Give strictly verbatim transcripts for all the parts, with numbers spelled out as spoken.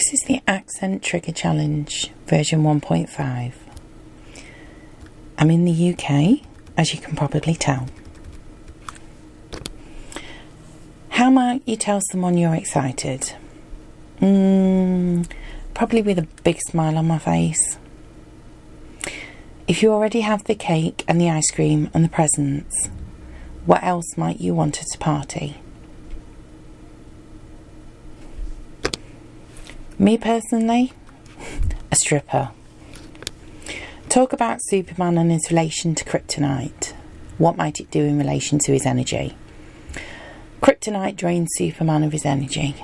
This is the Accent Trigger Challenge version one point five. I'm in the U K, as you can probably tell. How might you tell someone you're excited? Mm, probably with a big smile on my face. If you already have the cake and the ice cream and the presents, what else might you want at a party? Me personally, a stripper. Talk about Superman and his relation to kryptonite. What might it do in relation to his energy? Kryptonite drains Superman of his energy.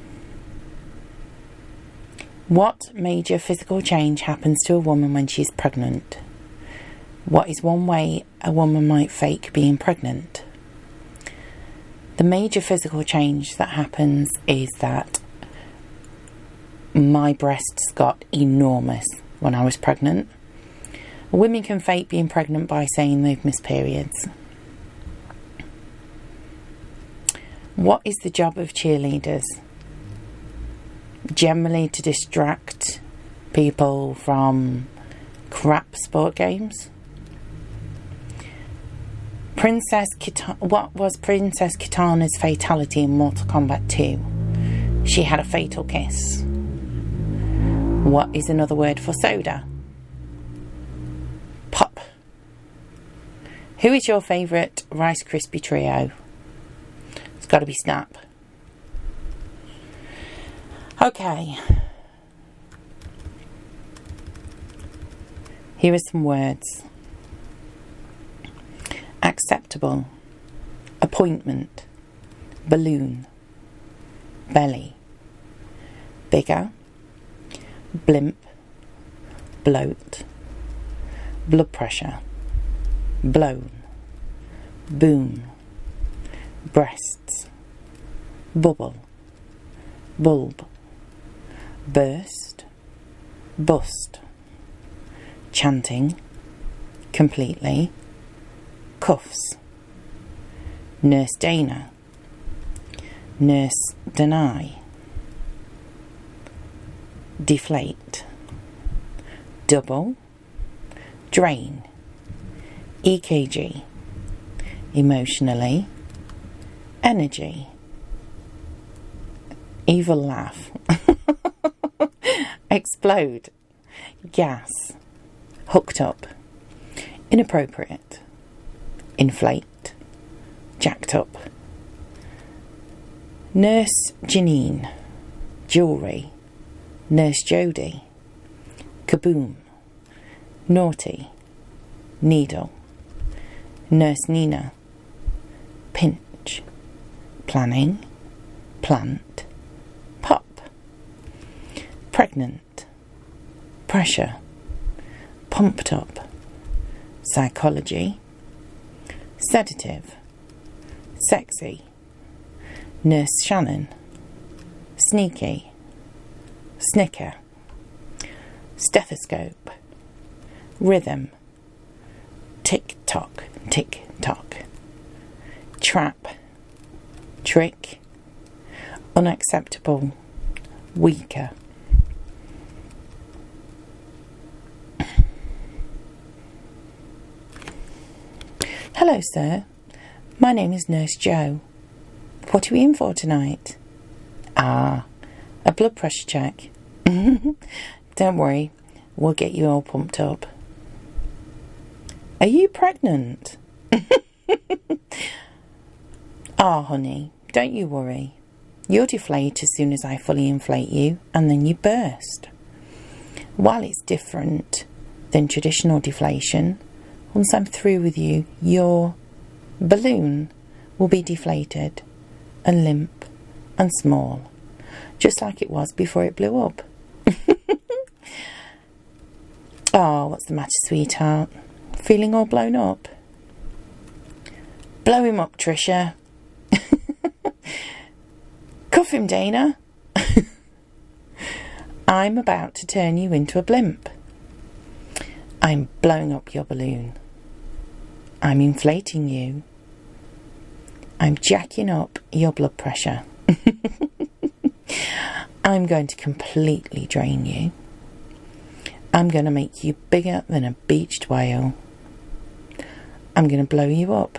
What major physical change happens to a woman when she's pregnant? What is one way a woman might fake being pregnant? The major physical change that happens is that my breasts got enormous when I was pregnant. Women can fake being pregnant by saying they've missed periods. What is the job of cheerleaders? Generally to distract people from crap sport games. Princess Kita- what was Princess Kitana's fatality in Mortal Kombat two? She had a fatal kiss. What is another word for soda? Pop. Who is your favourite Rice Krispie trio? It's got to be Snap. Okay. Here are some words. Acceptable. Appointment. Balloon. Belly. Bigger. Blimp. Bloat. Blood pressure. Blown. Boom. Breasts. Bubble. Bulb. Burst. Bust. Chanting. Completely. Cuffs. Nurse Dana. Nurse deny. Deflate. Double. Drain. E K G. Emotionally. Energy. Evil laugh. Explode. Gas. Hooked up. Inappropriate. Inflate. Jacked up. Nurse Janine. Jewellery. Nurse Jodie. Kaboom. Naughty. Needle. Nurse Nina. Pinch. Planning. Plant. Pop. Pregnant. Pressure. Pumped up. Psychology. Sedative. Sexy. Nurse Shannon. Sneaky. Snicker. Stethoscope. Rhythm. Tick tock, tick tock. Trap. Trick. Unacceptable. Weaker. Hello, sir. My name is Nurse Joe. What are we in for tonight? Ah, a blood pressure check. Don't worry, we'll get you all pumped up. Are you pregnant? Ah, honey, don't you worry. You'll deflate as soon as I fully inflate you, and then you burst. While it's different than traditional deflation, once I'm through with you, your balloon will be deflated and limp and small, just like it was before it blew up. Oh, what's the matter, sweetheart? Feeling all blown up? Blow him up, Trisha. Cuff him, Dana. I'm about to turn you into a blimp. I'm blowing up your balloon. I'm inflating you. I'm jacking up your blood pressure. I'm going to completely drain you. I'm going to make you bigger than a beached whale. I'm going to blow you up.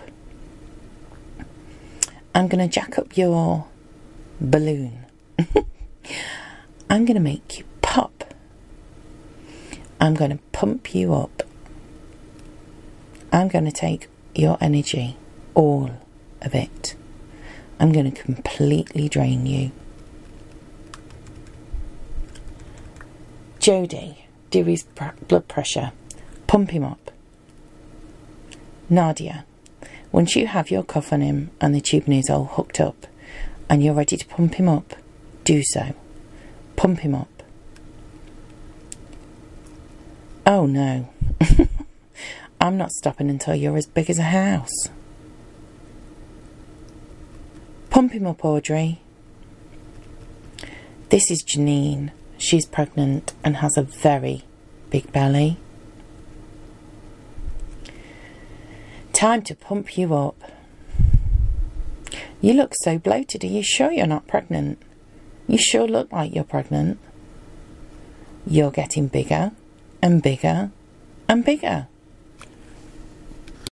I'm going to jack up your balloon. I'm going to make you pop. I'm going to pump you up. I'm going to take your energy, all of it. I'm going to completely drain you. Jody, do his pr- blood pressure. Pump him up. Nadia, once you have your cuff on him and the tube nozzle hooked up and you're ready to pump him up, do so. Pump him up. Oh no. I'm not stopping until you're as big as a house. Pump him up, Audrey. This is Janine. She's pregnant and has a very big belly. Time to pump you up. You look so bloated. Are you sure you're not pregnant? You sure look like you're pregnant. You're getting bigger and bigger and bigger.